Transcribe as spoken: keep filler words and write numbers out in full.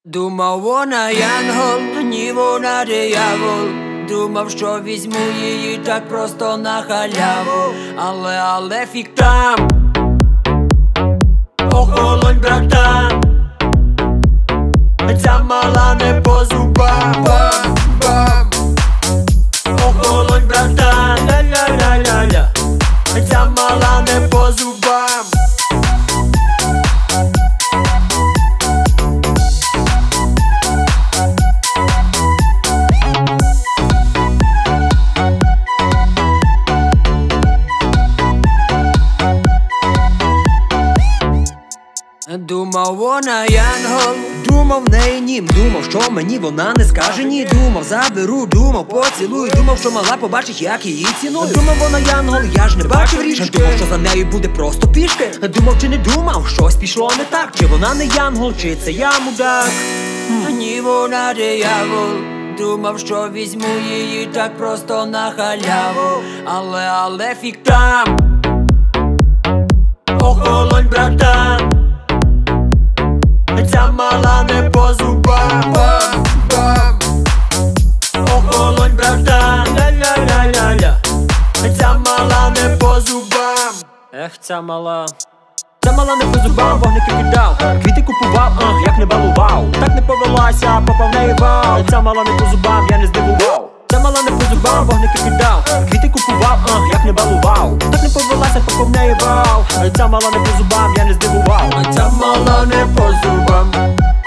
Думав, вона янгол, ні, вона диявол. Думав, що візьму її так просто на халяву. Але, але фік там. Охолонь, братан. Ця мала не по зубам. Бам, бам. Охолонь, братан. Ля-ля-ля-ля-ля. Ця мала не по зубам. Думав, вона янгол, думав, в неї нім. Думав, що мені вона не скаже ні. Думав, заберу, думав, поцілую. Думав, що мала побачить, як її ціную. Думав, вона янгол, я ж не бачив річки. Думав, що за нею буде просто пішки. Думав, чи не думав, щось пішло не так. Чи вона не янгол, чи це я мудак. Ні, вона диявол. Думав, що візьму її так просто на халяву. Але, але фік там. Охолонь, братан. Ця мала не по зубам. Бам, бам. Охолонь, братан. Ля-ля-ля-ля-ля. Ця мала не по зубам. Ех, ця мала. Ця мала не по зубам, вогники кидав. Квіти купував, ах, як не балував. Так не повелася, попав в неї вал. Ця мала не по зубам, я не здивував. Ця мала не по зубам, вогники кидав. Квіти купував, ах, як не балував. Так не повелася, попав в неї вал. Ця мала не по зубам, я не здивував. Ця мала не по зубам.